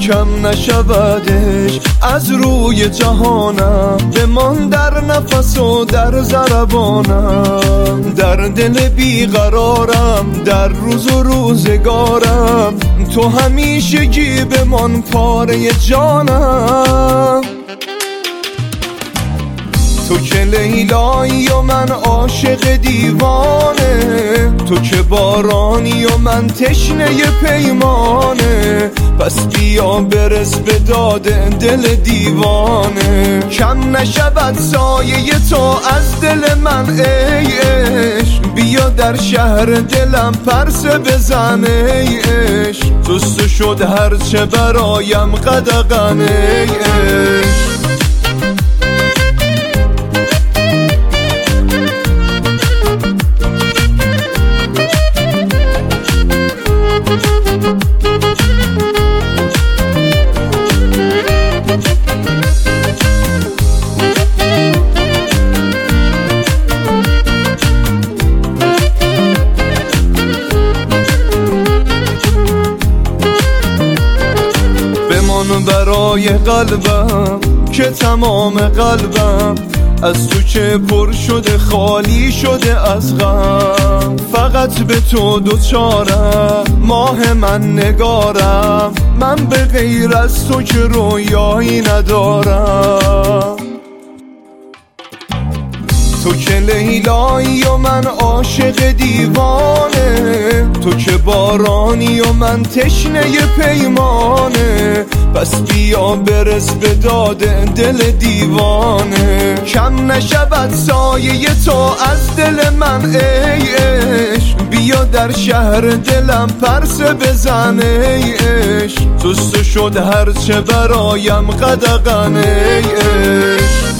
کم نشودش از روی جهانم، بمان در نفس و در ضربانم، در دل بیقرارم، در روز و روزگارم، تو همیشگی بمان پاره جانم. تو که لیلایی و من عاشق دیوانه، تو که بارانی و من تشنه پیمانه، پس بیا برس به داد دل دیوانه. کم نشود سایه تو از دل من ای عشق، بیا در شهر دلم پرسه بزن ای عشق، جست شد هرچه برایم قدغن ای عشق. برای قلبم که تمام قلبم از تو که پر شده خالی شده از غم، فقط به تو دوچارم ماه من نگارم، من به غیر از تو که رویایی ندارم. تو که لیلایی و من عاشق دیوانه، تو که بارانی و من تشنه پیمانه، پس بیا برس به داد دل دیوانه. کم نشود سایه تو از دل من ای عشق، بیا در شهر دلم پرسه بزن ای عشق، جست شد هرچه برایم قدغن ای عشق.